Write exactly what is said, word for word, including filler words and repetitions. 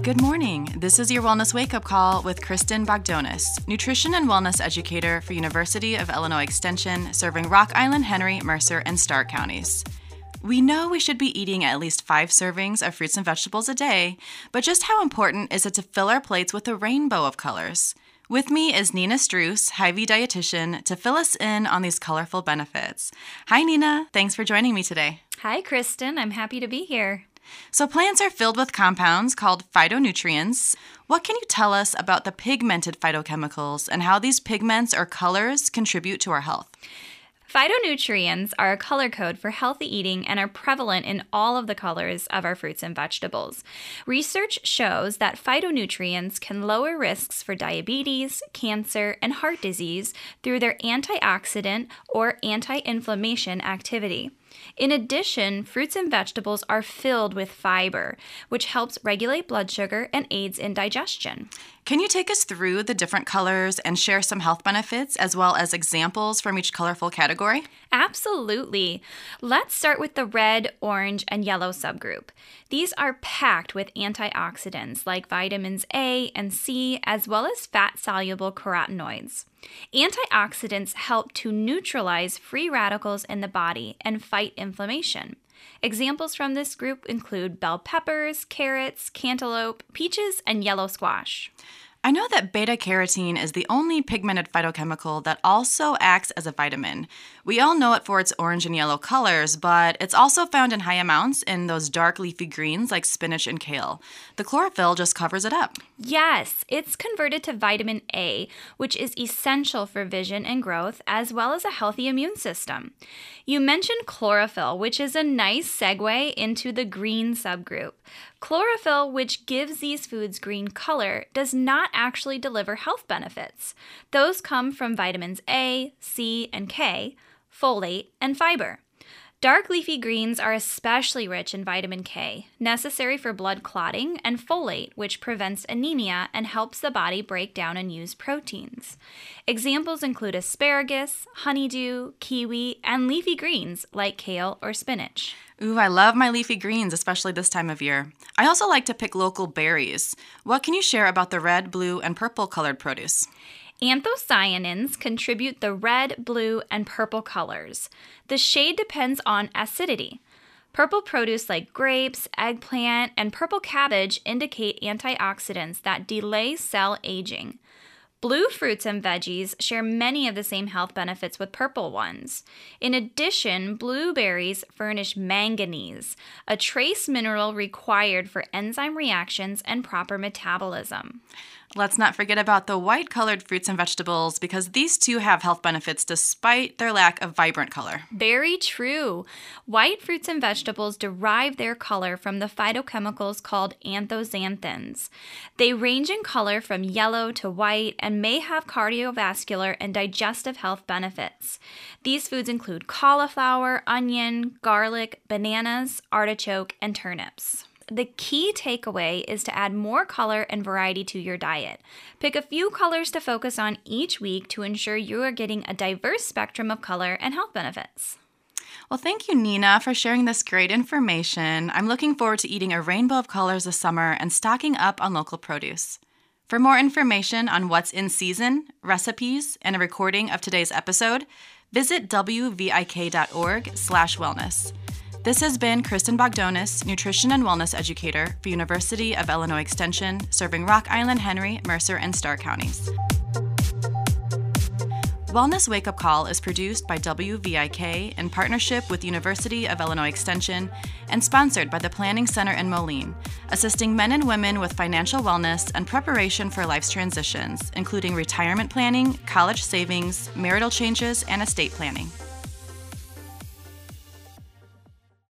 Good morning. This is your Wellness Wake-Up Call with Kristen Bogdonis, nutrition and wellness educator for University of Illinois Extension, serving Rock Island, Henry, Mercer, and Stark counties. We know we should be eating at least five servings of fruits and vegetables a day, but just how important is it to fill our plates with a rainbow of colors? With me is Nina Struess, Hy-Vee dietitian, to fill us in on these colorful benefits. Hi, Nina. Thanks for joining me today. Hi, Kristen. I'm happy to be here. So plants are filled with compounds called phytonutrients. What can you tell us about the pigmented phytochemicals and how these pigments or colors contribute to our health? Phytonutrients are a color code for healthy eating and are prevalent in all of the colors of our fruits and vegetables. Research shows that phytonutrients can lower risks for diabetes, cancer, and heart disease through their antioxidant or anti-inflammation activity. In addition, fruits and vegetables are filled with fiber, which helps regulate blood sugar and aids in digestion. Can you take us through the different colors and share some health benefits as well as examples from each colorful category? Absolutely. Let's start with the red, orange, and yellow subgroup. These are packed with antioxidants like vitamins A and C, as well as fat-soluble carotenoids. Antioxidants help to neutralize free radicals in the body and fight inflammation. Examples from this group include bell peppers, carrots, cantaloupe, peaches, and yellow squash. I know that beta-carotene is the only pigmented phytochemical that also acts as a vitamin. We all know it for its orange and yellow colors, but it's also found in high amounts in those dark leafy greens like spinach and kale. The chlorophyll just covers it up. Yes, it's converted to vitamin A, which is essential for vision and growth, as well as a healthy immune system. You mentioned chlorophyll, which is a nice segue into the green subgroup. Chlorophyll, which gives these foods green color, does not actually deliver health benefits. Those come from vitamins A, C, and K, folate, and fiber. Dark leafy greens are especially rich in vitamin K, necessary for blood clotting, and folate, which prevents anemia and helps the body break down and use proteins. Examples include asparagus, honeydew, kiwi, and leafy greens like kale or spinach. Ooh, I love my leafy greens, especially this time of year. I also like to pick local berries. What can you share about the red, blue, and purple colored produce? Anthocyanins contribute the red, blue, and purple colors. The shade depends on acidity. Purple produce like grapes, eggplant, and purple cabbage indicate antioxidants that delay cell aging. Blue fruits and veggies share many of the same health benefits with purple ones. In addition, blueberries furnish manganese, a trace mineral required for enzyme reactions and proper metabolism. Let's not forget about the white-colored fruits and vegetables because these too have health benefits despite their lack of vibrant color. Very true. White fruits and vegetables derive their color from the phytochemicals called anthocyanins. They range in color from yellow to white and may have cardiovascular and digestive health benefits. These foods include cauliflower, onion, garlic, bananas, artichoke, and turnips. The key takeaway is to add more color and variety to your diet. Pick a few colors to focus on each week to ensure you are getting a diverse spectrum of color and health benefits. Well, thank you, Nina, for sharing this great information. I'm looking forward to eating a rainbow of colors this summer and stocking up on local produce. For more information on what's in season, recipes, and a recording of today's episode, visit w v i k dot org slash wellness. This has been Kristen Bogdonis, nutrition and wellness educator for University of Illinois Extension, serving Rock Island, Henry, Mercer, and Stark counties. Wellness Wake Up Call is produced by W V I K in partnership with University of Illinois Extension and sponsored by the Planning Center in Moline, assisting men and women with financial wellness and preparation for life's transitions, including retirement planning, college savings, marital changes, and estate planning.